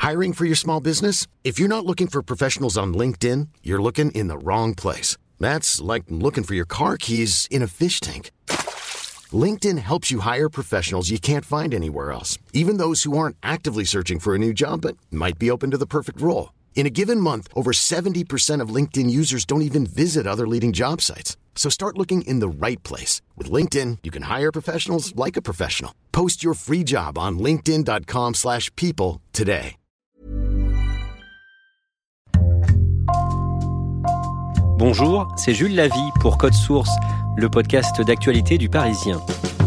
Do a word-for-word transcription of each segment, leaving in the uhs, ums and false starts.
Hiring for your small business? If you're not looking for professionals on LinkedIn, you're looking in the wrong place. That's like looking for your car keys in a fish tank. LinkedIn helps you hire professionals you can't find anywhere else, even those who aren't actively searching for a new job but might be open to the perfect role. In a given month, over seventy percent of LinkedIn users don't even visit other leading job sites. So start looking in the right place. With LinkedIn, you can hire professionals like a professional. Post your free job on linkedin dot com slash people today. Bonjour, c'est Jules Lavie pour Code Source, le podcast d'actualité du Parisien.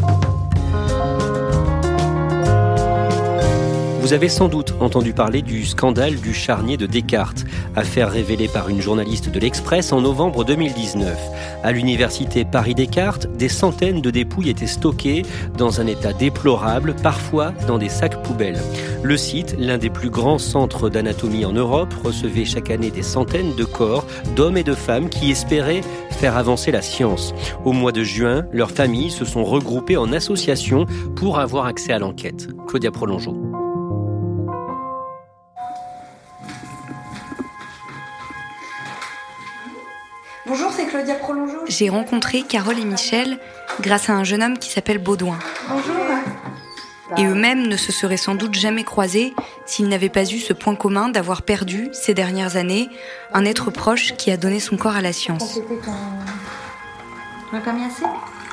Vous avez sans doute entendu parler du scandale du charnier de Descartes, affaire révélée par une journaliste de l'Express en novembre deux mille dix-neuf. À l'université Paris-Descartes, des centaines de dépouilles étaient stockées dans un état déplorable, parfois dans des sacs poubelles. Le site, l'un des plus grands centres d'anatomie en Europe, recevait chaque année des centaines de corps d'hommes et de femmes qui espéraient faire avancer la science. Au mois de juin, leurs familles se sont regroupées en associations pour avoir accès à l'enquête. Claudia Prolongeau. Bonjour, c'est Claudia Prolongeau. J'ai rencontré Carole et Michel grâce à un jeune homme qui s'appelle Baudouin. Bonjour. Et eux-mêmes ne se seraient sans doute jamais croisés s'ils n'avaient pas eu ce point commun d'avoir perdu, ces dernières années, un être proche qui a donné son corps à la science. C'était ton... Le camiacé ?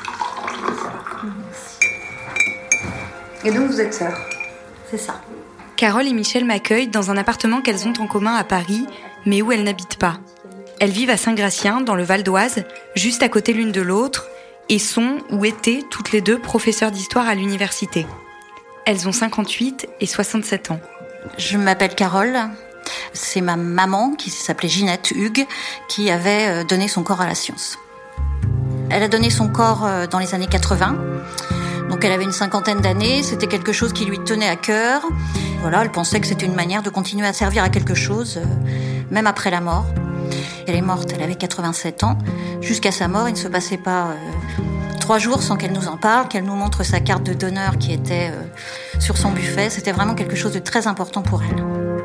Et donc vous êtes sœurs ? C'est ça. Carole et Michel m'accueillent dans un appartement qu'elles ont en commun à Paris, mais où elles n'habitent pas. Elles vivent à Saint-Gratien, dans le Val d'Oise, juste à côté l'une de l'autre, et sont ou étaient toutes les deux professeurs d'histoire à l'université. Elles ont cinquante-huit et soixante-sept ans. Je m'appelle Carole. C'est ma maman, qui s'appelait Ginette Hugues, qui avait donné son corps à la science. Elle a donné son corps dans les années quatre-vingts. Donc elle avait une cinquantaine d'années. C'était quelque chose qui lui tenait à cœur. Voilà, elle pensait que c'était une manière de continuer à servir à quelque chose, même après la mort. Elle est morte, elle avait quatre-vingt-sept ans. Jusqu'à sa mort, il ne se passait pas euh, trois jours sans qu'elle nous en parle, qu'elle nous montre sa carte de donneur qui était euh, sur son buffet. C'était vraiment quelque chose de très important pour elle.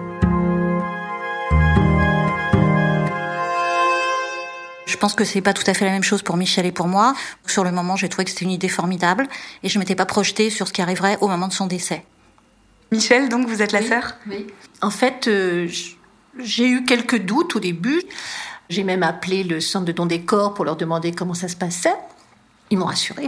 Je pense que c'est pas tout à fait la même chose pour Michel et pour moi. Sur le moment, j'ai trouvé que c'était une idée formidable et je m'étais pas projetée sur ce qui arriverait au moment de son décès. Michel, donc, vous êtes la oui, sœur ? Oui. En fait, euh, je... J'ai eu quelques doutes au début. J'ai même appelé le centre de don des corps pour leur demander comment ça se passait. Ils m'ont rassurée.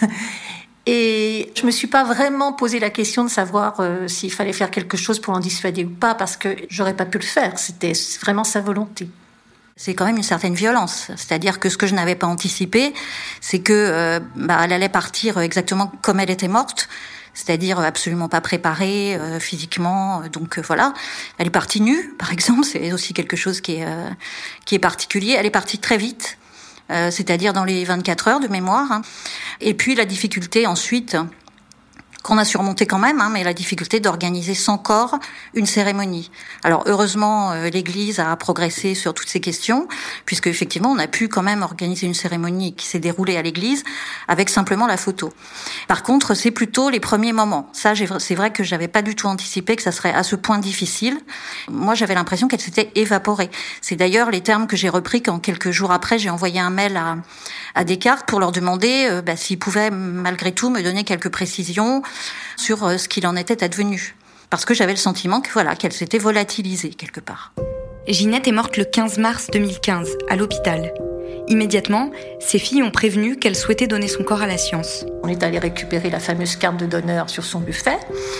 Et je me suis pas vraiment posé la question de savoir euh, s'il fallait faire quelque chose pour en dissuader ou pas, parce que j'aurais pas pu le faire. C'était vraiment sa volonté. C'est quand même une certaine violence. C'est-à-dire que ce que je n'avais pas anticipé, c'est que euh, bah, elle allait partir exactement comme elle était morte. C'est-à-dire absolument pas préparée euh, physiquement, donc euh, voilà. Elle est partie nue, par exemple, c'est aussi quelque chose qui est euh, qui est particulier. Elle est partie très vite, euh, c'est-à-dire dans les vingt-quatre heures de mémoire. Hein. Et puis la difficulté ensuite, qu'on a surmonté quand même, hein, mais la difficulté d'organiser sans corps une cérémonie. Alors heureusement, euh, l'Église a progressé sur toutes ces questions, puisque effectivement, on a pu quand même organiser une cérémonie qui s'est déroulée à l'Église avec simplement la photo. Par contre, c'est plutôt les premiers moments. Ça, j'ai, c'est vrai que j'avais pas du tout anticipé que ça serait à ce point difficile. Moi, j'avais l'impression qu'elle s'était évaporée. C'est d'ailleurs les termes que j'ai repris quand quelques jours après, j'ai envoyé un mail à, à Descartes pour leur demander euh, bah, s'ils pouvaient malgré tout me donner quelques précisions sur euh, ce qu'il en était advenu. Parce que j'avais le sentiment que voilà, qu'elle s'était volatilisée quelque part. Ginette est morte le quinze mars deux mille quinze, à l'hôpital. Immédiatement, ses filles ont prévenu qu'elle souhaitait donner son corps à la science. On est allé récupérer la fameuse carte de donneur sur son buffet.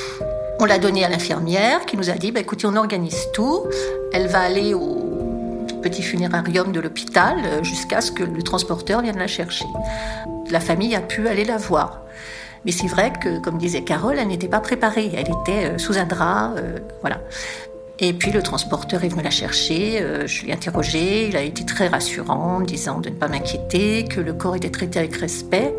On l'a donnée à l'infirmière qui nous a dit bah, « écoutez, on organise tout. Elle va aller au petit funérarium de l'hôpital jusqu'à ce que le transporteur vienne la chercher. » La famille a pu aller la voir. Mais c'est vrai que, comme disait Carole, elle n'était pas préparée. Elle était sous un drap, euh, voilà. Et puis le transporteur est venu la chercher, euh, je l'ai interrogé, il a été très rassurant, en disant de ne pas m'inquiéter, que le corps était traité avec respect.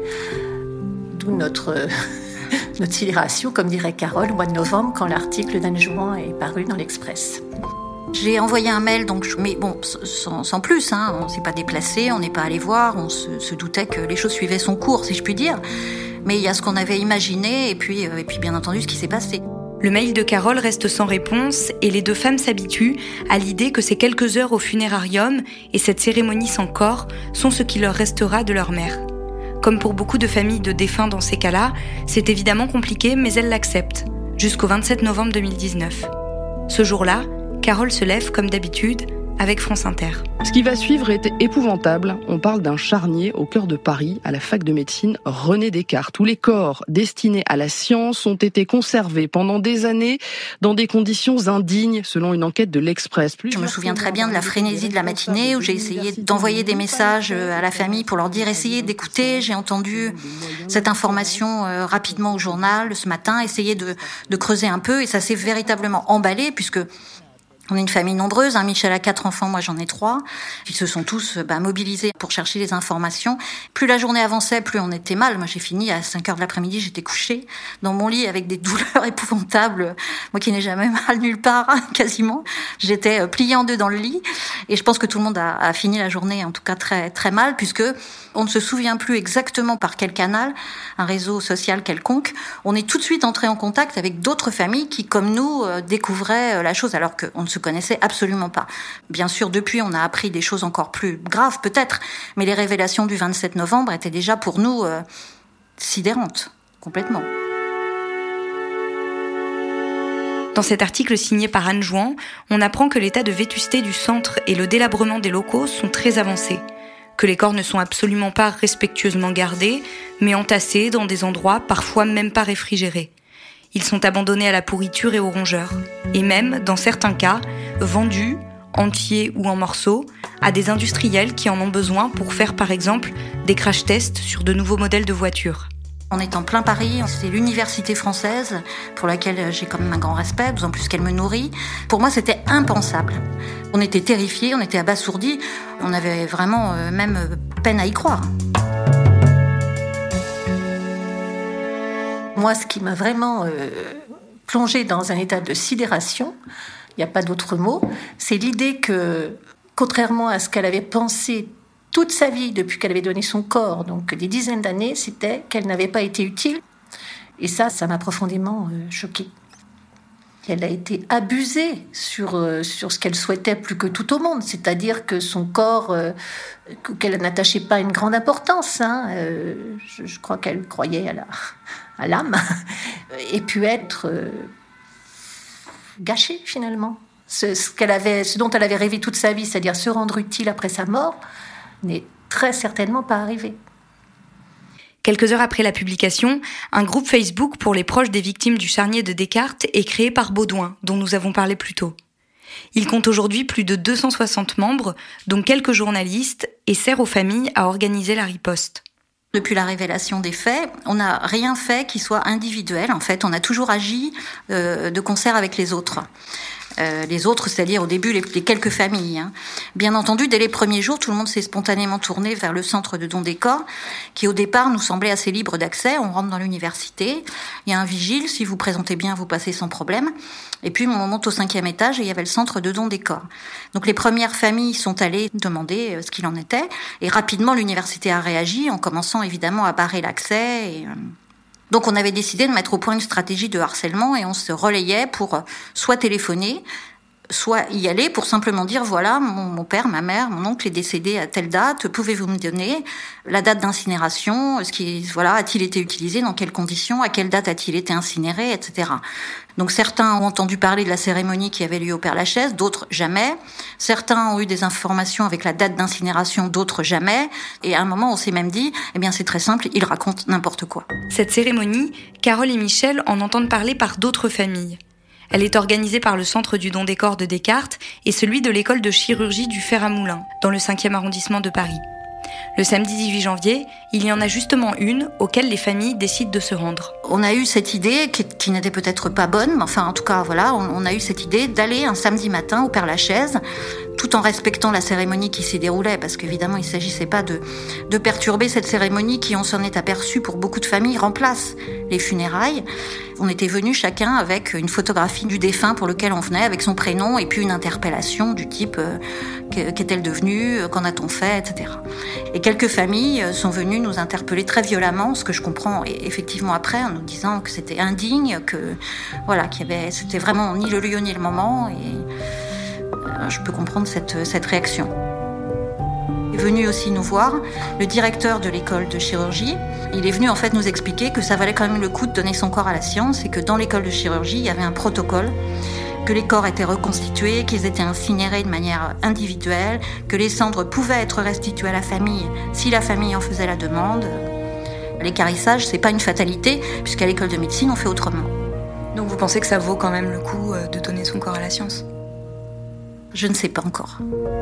D'où notre, euh, notre sidération, comme dirait Carole, au mois de novembre, quand l'article d'Anne Jouan est paru dans l'Express. J'ai envoyé un mail, donc, mais bon, sans, sans plus, hein, on ne s'est pas déplacé, on n'est pas allé voir, on se, se doutait que les choses suivaient son cours, si je puis dire. Mais il y a ce qu'on avait imaginé, et puis, euh, et puis bien entendu ce qui s'est passé. Le mail de Carole reste sans réponse et les deux femmes s'habituent à l'idée que ces quelques heures au funérarium et cette cérémonie sans corps sont ce qui leur restera de leur mère. Comme pour beaucoup de familles de défunts dans ces cas-là, c'est évidemment compliqué, mais elles l'acceptent, jusqu'au vingt-sept novembre deux mille dix-neuf. Ce jour-là, Carole se lève comme d'habitude avec France Inter. Ce qui va suivre est épouvantable. On parle d'un charnier au cœur de Paris, à la fac de médecine René Descartes, où les corps destinés à la science ont été conservés pendant des années dans des conditions indignes, selon une enquête de l'Express. Je me souviens très bien de la frénésie de la matinée où j'ai essayé d'envoyer des messages à la famille pour leur dire essayez d'écouter. J'ai entendu cette information rapidement au journal ce matin, essayé de, de creuser un peu et ça s'est véritablement emballé puisque on est une famille nombreuse, hein. Michel a quatre enfants, moi j'en ai trois. Ils se sont tous bah, mobilisés pour chercher les informations. Plus la journée avançait, plus on était mal. Moi j'ai fini à cinq heures de l'après-midi, j'étais couchée dans mon lit avec des douleurs épouvantables. Moi qui n'ai jamais mal nulle part, hein, quasiment. J'étais pliée en deux dans le lit. Et je pense que tout le monde a, a fini la journée en tout cas très, très mal, puisque on ne se souvient plus exactement par quel canal, un réseau social quelconque. On est tout de suite entré en contact avec d'autres familles qui, comme nous, euh, découvraient euh, la chose alors qu'on ne se connaissait absolument pas. Bien sûr, depuis, on a appris des choses encore plus graves, peut-être, mais les révélations du vingt-sept novembre étaient déjà pour nous euh, sidérantes, complètement. Dans cet article signé par Anne Jouan, on apprend que l'état de vétusté du centre et le délabrement des locaux sont très avancés, que les corps ne sont absolument pas respectueusement gardés, mais entassés dans des endroits parfois même pas réfrigérés. Ils sont abandonnés à la pourriture et aux rongeurs, et même, dans certains cas, vendus, entiers ou en morceaux, à des industriels qui en ont besoin pour faire par exemple des crash tests sur de nouveaux modèles de voitures. On est en plein Paris, c'est l'université française, pour laquelle j'ai quand même un grand respect, d'autant plus qu'elle me nourrit. Pour moi, c'était impensable. On était terrifiés, on était abasourdis, on avait vraiment euh, même peine à y croire. Moi, ce qui m'a vraiment euh, plongée dans un état de sidération, il n'y a pas d'autre mot, c'est l'idée que, contrairement à ce qu'elle avait pensé toute sa vie, depuis qu'elle avait donné son corps, donc des dizaines d'années, c'était qu'elle n'avait pas été utile. Et ça, ça m'a profondément euh, choquée. Elle a été abusée sur, euh, sur ce qu'elle souhaitait plus que tout au monde, c'est-à-dire que son corps, euh, qu'elle n'attachait pas une grande importance, hein, euh, je, je crois qu'elle croyait à, la, à l'âme, et pu être euh, gâchée finalement. Ce, ce, qu'elle avait, ce dont elle avait rêvé toute sa vie, c'est-à-dire se rendre utile après sa mort, n'est très certainement pas arrivé. Quelques heures après la publication, un groupe Facebook pour les proches des victimes du charnier de Descartes est créé par Baudouin, dont nous avons parlé plus tôt. Il compte aujourd'hui plus de deux cent soixante membres, dont quelques journalistes, et sert aux familles à organiser la riposte. Depuis la révélation des faits, on n'a rien fait qui soit individuel. En fait, on a toujours agi euh, de concert avec les autres. Euh, les autres, c'est-à-dire au début les, les quelques familles. Hein. Bien entendu, dès les premiers jours, tout le monde s'est spontanément tourné vers le centre de don des corps, qui au départ nous semblait assez libre d'accès. On rentre dans l'université, il y a un vigile, si vous présentez bien, vous passez sans problème. Et puis on monte au cinquième étage et il y avait le centre de don des corps. Donc les premières familles sont allées demander ce qu'il en était, et rapidement l'université a réagi en commençant évidemment à barrer l'accès. Et, euh... Donc on avait décidé de mettre au point une stratégie de harcèlement et on se relayait pour soit téléphoner, soit y aller pour simplement dire voilà, mon, mon père, ma mère, mon oncle est décédé à telle date, pouvez-vous me donner la date d'incinération, ce qui, voilà, a-t-il été utilisé, dans quelles conditions, à quelle date a-t-il été incinéré, et cetera. Donc certains ont entendu parler de la cérémonie qui avait lieu au Père-Lachaise, d'autres jamais. Certains ont eu des informations avec la date d'incinération, d'autres jamais. Et à un moment, on s'est même dit, eh bien c'est très simple, ils racontent n'importe quoi. Cette cérémonie, Carole et Michel en entendent parler par d'autres familles. Elle est organisée par le Centre du don des corps de Descartes et celui de l'école de chirurgie du Fer à Moulins, dans le cinquième arrondissement de Paris. Le samedi dix-huit janvier, il y en a justement une auquel les familles décident de se rendre. On a eu cette idée, qui, qui n'était peut-être pas bonne, mais enfin en tout cas voilà, on, on a eu cette idée d'aller un samedi matin au Père-Lachaise tout en respectant la cérémonie qui s'y déroulait, parce qu'évidemment, il ne s'agissait pas de, de perturber cette cérémonie qui, on s'en est aperçu pour beaucoup de familles, remplace les funérailles. On était venus chacun avec une photographie du défunt pour lequel on venait, avec son prénom, et puis une interpellation du type euh, qu'est-elle devenue, qu'en a-t-on fait, et cetera. Et quelques familles sont venues nous interpeller très violemment, ce que je comprends effectivement après, en nous disant que c'était indigne, que voilà, qu'il y avait, c'était vraiment ni le lieu ni le moment, et euh, je peux comprendre cette, cette réaction. Il est venu aussi nous voir le directeur de l'école de chirurgie. Il est venu en fait nous expliquer que ça valait quand même le coup de donner son corps à la science et que dans l'école de chirurgie, il y avait un protocole, que les corps étaient reconstitués, qu'ils étaient incinérés de manière individuelle, que les cendres pouvaient être restituées à la famille si la famille en faisait la demande. L'équarrissage, c'est pas une fatalité, puisqu'à l'école de médecine, on fait autrement. Donc vous pensez que ça vaut quand même le coup de donner son corps à la science ? Je ne sais pas encore.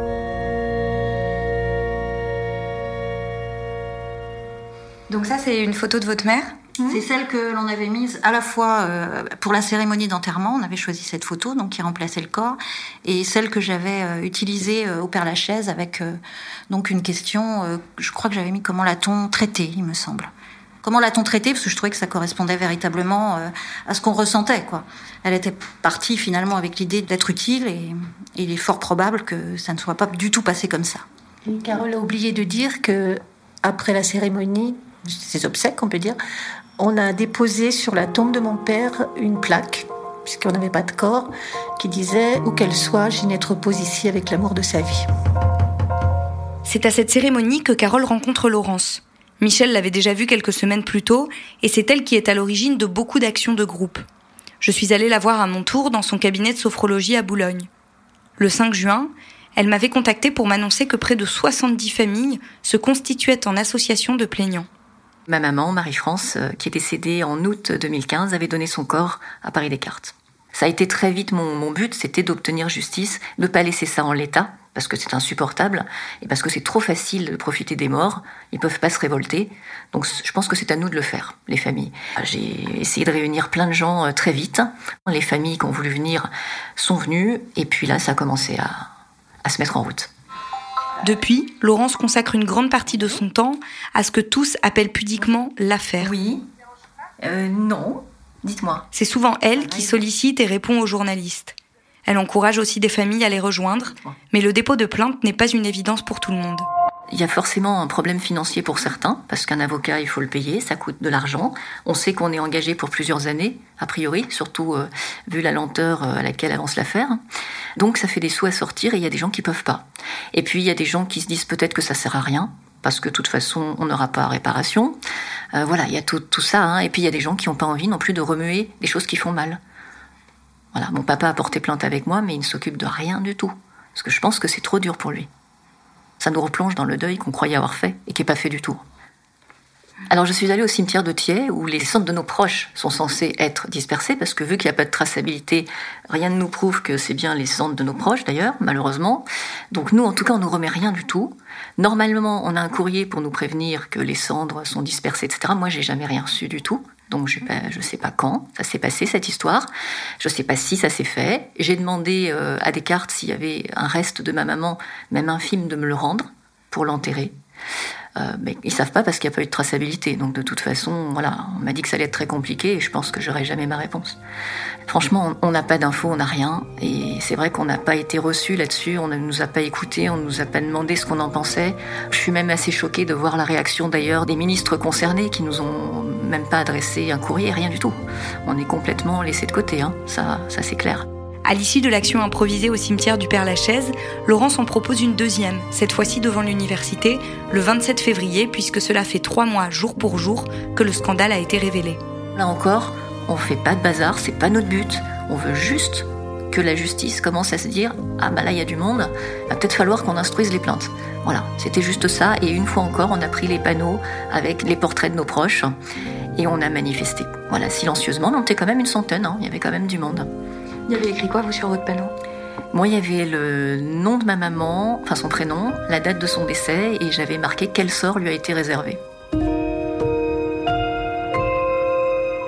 Donc ça, c'est une photo de votre mère ? C'est celle que l'on avait mise à la fois euh, pour la cérémonie d'enterrement, on avait choisi cette photo, donc qui remplaçait le corps, et celle que j'avais euh, utilisée euh, au Père-Lachaise avec euh, donc une question, euh, je crois que j'avais mis comment l'a-t-on traité, il me semble. Comment l'a-t-on traité ? Parce que je trouvais que ça correspondait véritablement euh, à ce qu'on ressentait, quoi. Elle était partie finalement avec l'idée d'être utile, et, et il est fort probable que ça ne soit pas du tout passé comme ça. Et Carole a oublié de dire que après la cérémonie, ses obsèques, on peut dire, on a déposé sur la tombe de mon père une plaque, puisqu'on n'avait pas de corps, qui disait « Où qu'elle soit, Ginette repose ici avec l'amour de sa vie ». C'est à cette cérémonie que Carole rencontre Laurence. Michel l'avait déjà vue quelques semaines plus tôt, et c'est elle qui est à l'origine de beaucoup d'actions de groupe. Je suis allée la voir à mon tour dans son cabinet de sophrologie à Boulogne. Le cinq juin, elle m'avait contactée pour m'annoncer que près de soixante-dix familles se constituaient en association de plaignants. Ma maman, Marie-France, qui est décédée en août deux mille quinze, avait donné son corps à Paris-Descartes. Ça a été très vite mon, mon but, c'était d'obtenir justice, de ne pas laisser ça en l'état, parce que c'est insupportable, et parce que c'est trop facile de profiter des morts, ils ne peuvent pas se révolter. Donc je pense que c'est à nous de le faire, les familles. J'ai essayé de réunir plein de gens très vite. Les familles qui ont voulu venir sont venues, et puis là, ça a commencé à, à se mettre en route. Depuis, Laurence consacre une grande partie de son temps à ce que tous appellent pudiquement l'affaire. Oui, euh, non, dites-moi. C'est souvent elle qui sollicite et répond aux journalistes. Elle encourage aussi des familles à les rejoindre, mais le dépôt de plainte n'est pas une évidence pour tout le monde. Il y a forcément un problème financier pour certains, parce qu'un avocat, il faut le payer, ça coûte de l'argent. On sait qu'on est engagé pour plusieurs années, a priori, surtout euh, vu la lenteur à laquelle avance l'affaire. Donc ça fait des sous à sortir et il y a des gens qui peuvent pas. Et puis il y a des gens qui se disent peut-être que ça sert à rien, parce que de toute façon, on n'aura pas réparation. Euh, voilà, il y a tout, tout ça. Hein. Et puis il y a des gens qui n'ont pas envie non plus de remuer des choses qui font mal. Voilà, mon papa a porté plainte avec moi, mais il ne s'occupe de rien du tout. Parce que je pense que c'est trop dur pour lui. Ça nous replonge dans le deuil qu'on croyait avoir fait et qui n'est pas fait du tout. Alors je suis allée au cimetière de Thiais, où les cendres de nos proches sont censées être dispersées, parce que vu qu'il n'y a pas de traçabilité, rien ne nous prouve que c'est bien les cendres de nos proches, d'ailleurs, malheureusement. Donc nous, en tout cas, on ne nous remet rien du tout. Normalement, on a un courrier pour nous prévenir que les cendres sont dispersées, et cetera. Moi, j'ai jamais rien reçu du tout. Donc je ne sais pas quand ça s'est passé, cette histoire. Je ne sais pas si ça s'est fait. J'ai demandé euh, à Descartes s'il y avait un reste de ma maman, même infime, de me le rendre pour l'enterrer. Euh, mais ils ne savent pas parce qu'il n'y a pas eu de traçabilité. Donc de toute façon, voilà, on m'a dit que ça allait être très compliqué et je pense que j'aurai jamais ma réponse. Franchement, on n'a pas d'infos, on n'a rien. Et c'est vrai qu'on n'a pas été reçus là-dessus, on ne nous a pas écoutés, on ne nous a pas demandé ce qu'on en pensait. Je suis même assez choquée de voir la réaction d'ailleurs des ministres concernés qui nous ont même pas adressé un courrier, rien du tout. On est complètement laissés de côté, hein. ça, ça c'est clair. À l'issue de l'action improvisée au cimetière du Père-Lachaise, Laurence en propose une deuxième, cette fois-ci devant l'université, le vingt-sept février, puisque cela fait trois mois, jour pour jour, que le scandale a été révélé. Là encore, on fait pas de bazar, c'est pas notre but. On veut juste que la justice commence à se dire « Ah bah là, il y a du monde, il va peut-être falloir qu'on instruise les plaintes ». Voilà, c'était juste ça. Et une fois encore, on a pris les panneaux avec les portraits de nos proches et on a manifesté. Voilà, silencieusement, mais on était quand même une centaine, hein, il y avait quand même du monde. Il y avait écrit quoi, vous, sur votre panneau ? Moi, il y avait le nom de ma maman, enfin son prénom, la date de son décès, et j'avais marqué quel sort lui a été réservé.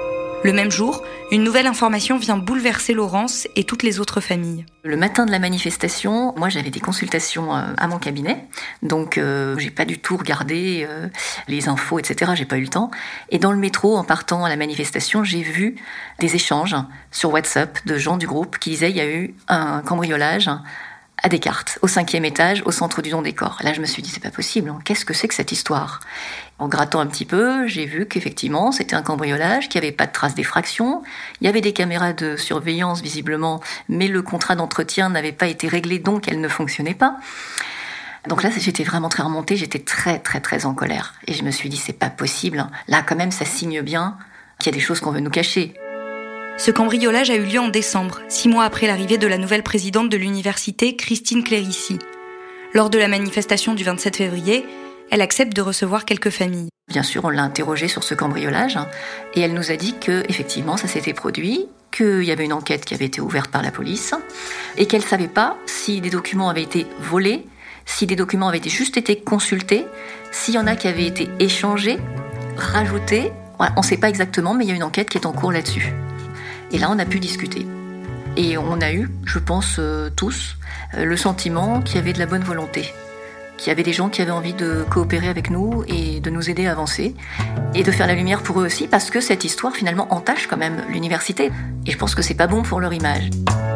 Le même jour, une nouvelle information vient bouleverser Laurence et toutes les autres familles. Le matin de la manifestation, moi j'avais des consultations à mon cabinet, donc euh, j'ai pas du tout regardé euh, les infos, et cetera. J'ai pas eu le temps. Et dans le métro, en partant à la manifestation, j'ai vu des échanges sur WhatsApp de gens du groupe qui disaient il y a eu un cambriolage à Descartes, au cinquième étage, au centre du don des corps. Là, je me suis dit, c'est pas possible, qu'est-ce que c'est que cette histoire ? En grattant un petit peu, j'ai vu qu'effectivement, c'était un cambriolage, qu'il n'y avait pas de traces d'effraction, il y avait des caméras de surveillance, visiblement, mais le contrat d'entretien n'avait pas été réglé, donc elle ne fonctionnait pas. Donc là, j'étais vraiment très remontée, j'étais très, très, très en colère. Et je me suis dit, c'est pas possible. Là, quand même, ça signe bien qu'il y a des choses qu'on veut nous cacher. Ce cambriolage a eu lieu en décembre, six mois après l'arrivée de la nouvelle présidente de l'université, Christine Clérici. Lors de la manifestation du vingt-sept février, elle accepte de recevoir quelques familles. Bien sûr, on l'a interrogée sur ce cambriolage et elle nous a dit que effectivement, ça s'était produit, qu'il y avait une enquête qui avait été ouverte par la police et qu'elle ne savait pas si des documents avaient été volés, si des documents avaient juste été consultés, s'il y en a qui avaient été échangés, rajoutés. Voilà, on ne sait pas exactement, mais il y a une enquête qui est en cours là-dessus. Et là, on a pu discuter. Et on a eu, je pense euh, tous, euh, le sentiment qu'il y avait de la bonne volonté, qu'il y avait des gens qui avaient envie de coopérer avec nous et de nous aider à avancer, et de faire la lumière pour eux aussi, parce que cette histoire, finalement, entache quand même l'université. Et je pense que c'est pas bon pour leur image.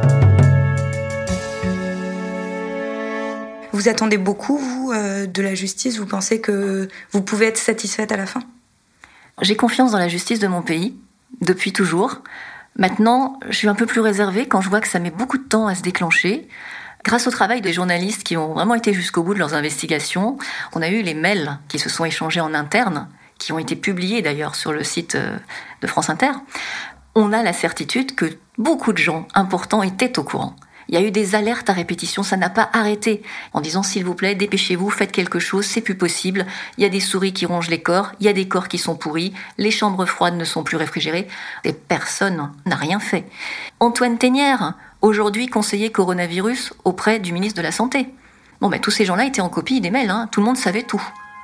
Vous attendez beaucoup, vous, euh, de la justice ? Vous pensez que vous pouvez être satisfaite à la fin ? J'ai confiance dans la justice de mon pays, depuis toujours. Maintenant, je suis un peu plus réservée quand je vois que ça met beaucoup de temps à se déclencher. Grâce au travail des journalistes qui ont vraiment été jusqu'au bout de leurs investigations, on a eu les mails qui se sont échangés en interne, qui ont été publiés d'ailleurs sur le site de France Inter. On a la certitude que beaucoup de gens importants étaient au courant. Il y a eu des alertes à répétition, ça n'a pas arrêté. En disant, s'il vous plaît, dépêchez-vous, faites quelque chose, c'est plus possible. Il y a des souris qui rongent les corps, il y a des corps qui sont pourris, les chambres froides ne sont plus réfrigérées. Et personne n'a rien fait. Antoine Ténière, aujourd'hui conseiller coronavirus auprès du ministre de la Santé. Bon, ben, tous ces gens-là étaient en copie des mails, hein. Tout le monde savait tout.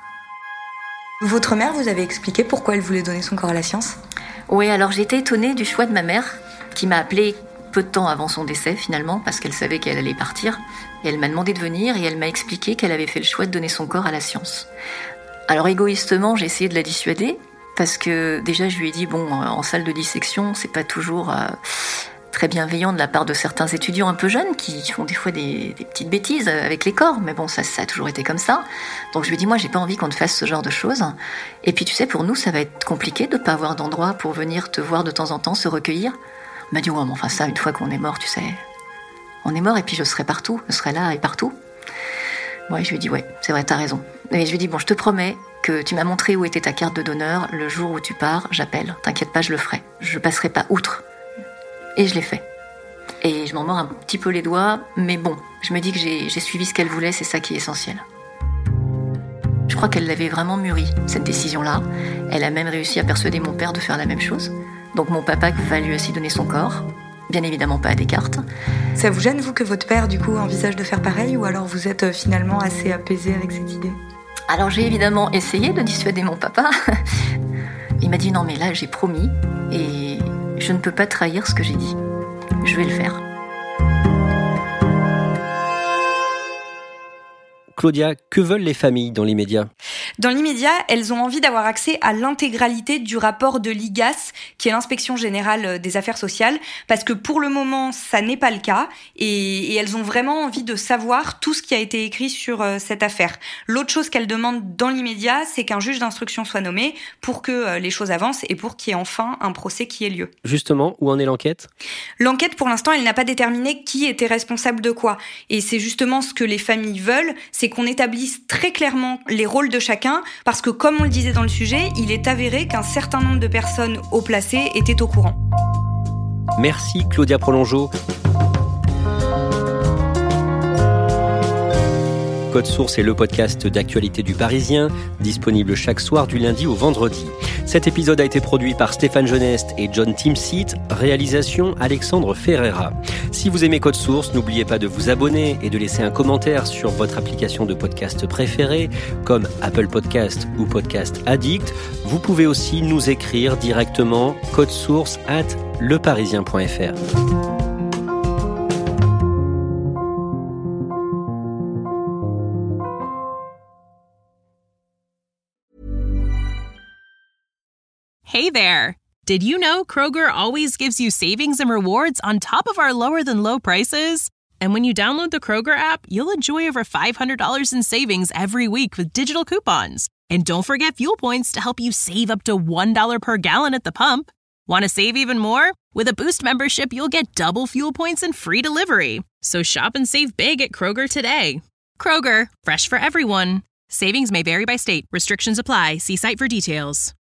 Votre mère vous avait expliqué pourquoi elle voulait donner son corps à la science ? Oui, alors j'ai été étonnée du choix de ma mère, qui m'a appelée peu de temps avant son décès finalement, parce qu'elle savait qu'elle allait partir, et elle m'a demandé de venir et elle m'a expliqué qu'elle avait fait le choix de donner son corps à la science. Alors égoïstement, j'ai essayé de la dissuader, parce que déjà je lui ai dit, bon, en salle de dissection, c'est pas toujours euh, très bienveillant de la part de certains étudiants un peu jeunes qui font des fois des, des petites bêtises avec les corps, mais bon, ça, ça a toujours été comme ça. Donc je lui ai dit, moi j'ai pas envie qu'on te fasse ce genre de choses, et puis tu sais, pour nous ça va être compliqué de pas avoir d'endroit pour venir te voir de temps en temps, se recueillir. Elle m'a dit, ouais, mais enfin ça, une fois qu'on est mort, tu sais, on est mort et puis je serai partout, je serai là et partout. Ouais, je lui ai dit, ouais, c'est vrai, t'as raison. Et je lui ai dit, bon, je te promets que tu m'as montré où était ta carte de donneur, le jour où tu pars, j'appelle, t'inquiète pas, je le ferai. Je passerai pas outre. Et je l'ai fait. Et je m'en mords un petit peu les doigts, mais bon, je me dis que j'ai, j'ai suivi ce qu'elle voulait, c'est ça qui est essentiel. Je crois qu'elle l'avait vraiment mûri, cette décision-là. Elle a même réussi à persuader mon père de faire la même chose. Donc mon papa va lui aussi donner son corps, bien évidemment pas à Descartes. Ça vous gêne, vous, que votre père, du coup, envisage de faire pareil, ou alors vous êtes finalement assez apaisé avec cette idée ? Alors j'ai évidemment essayé de dissuader mon papa. Il m'a dit, non mais là j'ai promis, et je ne peux pas trahir ce que j'ai dit. Je vais le faire. Claudia, que veulent les familles dans l'immédiat ? Dans l'immédiat, elles ont envie d'avoir accès à l'intégralité du rapport de l'I G A S, qui est l'Inspection Générale des Affaires Sociales, parce que pour le moment, ça n'est pas le cas, et, et elles ont vraiment envie de savoir tout ce qui a été écrit sur euh, cette affaire. L'autre chose qu'elles demandent dans l'immédiat, c'est qu'un juge d'instruction soit nommé pour que euh, les choses avancent et pour qu'il y ait enfin un procès qui ait lieu. Justement, où en est l'enquête ? L'enquête, pour l'instant, elle n'a pas déterminé qui était responsable de quoi. Et c'est justement ce que les familles veulent, c'est qu'on établisse très clairement les rôles de chacun, parce que comme on le disait dans le sujet, il est avéré qu'un certain nombre de personnes haut placées étaient au courant. Merci Claudia Prolongeau. Code Source est le podcast d'actualité du Parisien, disponible chaque soir du lundi au vendredi. Cet épisode a été produit par Stéphane Genest et John Timsit, réalisation Alexandre Ferreira. Si vous aimez Code Source, n'oubliez pas de vous abonner et de laisser un commentaire sur votre application de podcast préférée, comme Apple Podcast ou Podcast Addict. Vous pouvez aussi nous écrire directement codesource arobase leparisien point f r. Hey there! Did you know Kroger always gives you savings and rewards on top of our lower-than-low prices? And when you download the Kroger app, you'll enjoy over five hundred dollars in savings every week with digital coupons. And don't forget fuel points to help you save up to one dollar per gallon at the pump. Want to save even more? With a Boost membership, you'll get double fuel points and free delivery. So shop and save big at Kroger today. Kroger, fresh for everyone. Savings may vary by state. Restrictions apply. See site for details.